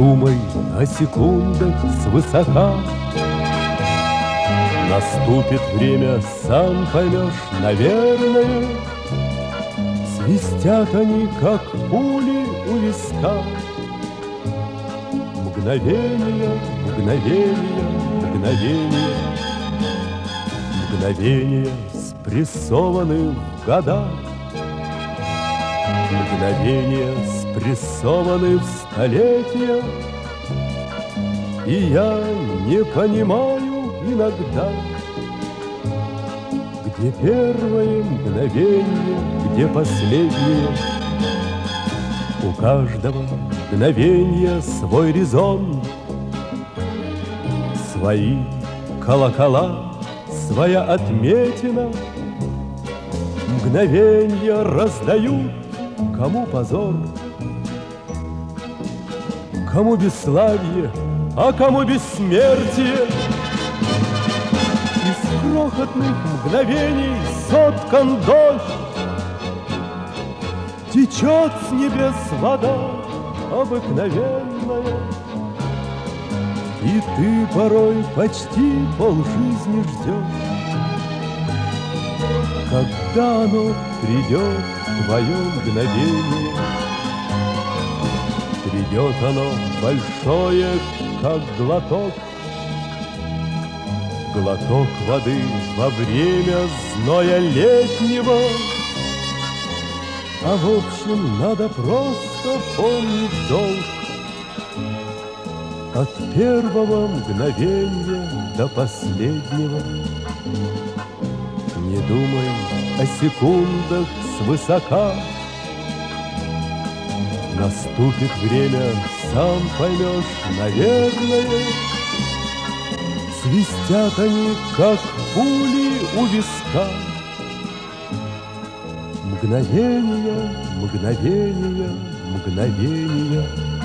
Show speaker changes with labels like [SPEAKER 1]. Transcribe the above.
[SPEAKER 1] думай о секундах свысока. Наступит время, сам поймешь, наверное. Свистят они, как пули у виска. Мгновения, мгновения, мгновения. Мгновения, спрессованы в года. Мгновения, спрессованы в столетия. И я не понимаю иногда, где первое мгновение, где последнее. У каждого мгновения свой резон, свои колокола, своя отметина. Мгновенья раздают, кому позор, кому бесславие, а кому бессмертие. Из крохотных мгновений соткан дождь, течет с небес вода обыкновенная. И ты порой почти полжизни ждешь, когда оно придет, твое мгновение. Придет оно большое, как глоток, глоток воды во время зноя летнего. А в общем, надо просто помнить долг от первого мгновения до последнего. Не думай о секундах свысока. Наступит время, сам поймешь, наверное. Свистят они, как пули у виска. Мгновения, мгновения, мгновения.